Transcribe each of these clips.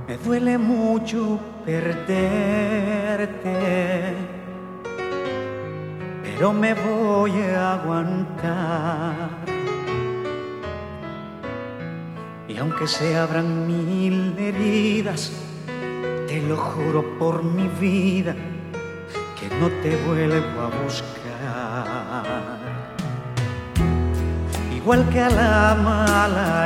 Me duele mucho perderte, pero me voy a aguantar. Y aunque se abran 1000 heridas, te lo juro por mi vida que no te vuelvo a buscar. Igual que a la mala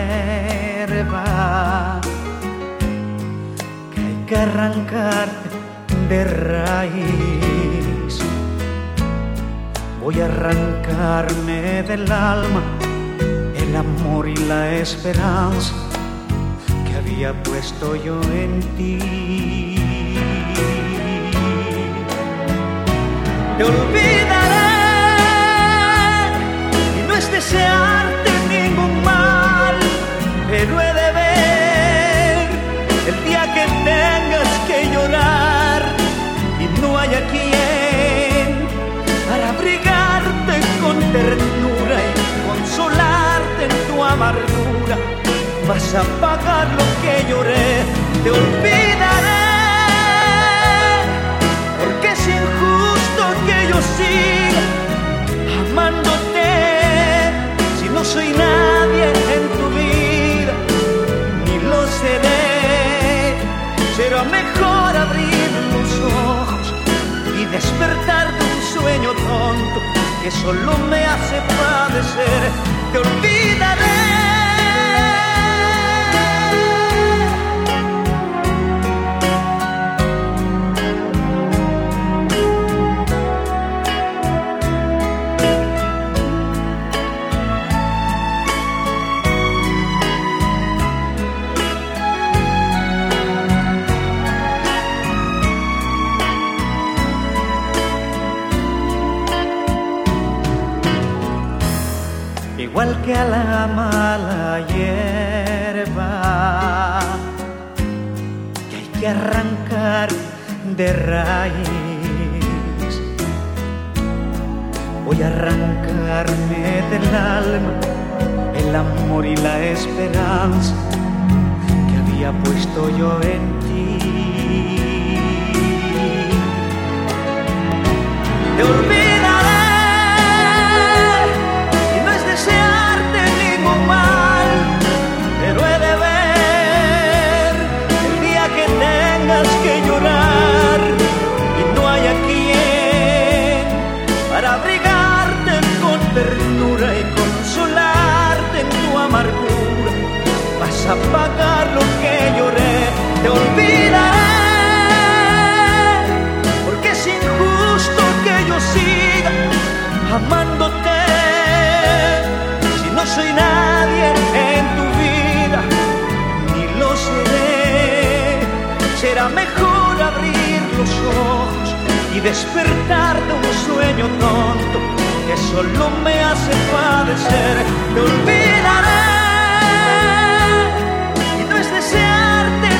hierba que hay que arrancar de raíz, voy a arrancarme del alma el amor y la esperanza que había puesto yo en ti. Te olvidaré y no es desearte ningún mal, pero he de ver el día que tengas que llorar y no haya quien para abrigarte con ternura y consolarte en tu amargura. Vas a pagar lo que lloré. Te olvidaré porque es injusto que yo siga amándote si no soy nadie en tu vida, ni lo seré. Será mejor abrir los ojos y despertar de un sueño tonto que solo me hace padecer. Te olvidaré. Igual que a la mala hierba que hay que arrancar de raíz, voy a arrancarme del alma el amor y la esperanza que había puesto yo en ti. Te olvidaré que llorar y no haya quien para abrigarte con ternura y consolarte en tu amargura. Vas a pagar lo que lloré. Te olvidaré porque es injusto que yo siga amándote si no soy nadie en tu vida, ni lo seré. Será mejor abrir los ojos y despertar de un sueño tonto que solo me hace padecer. Te olvidaré y no es desearte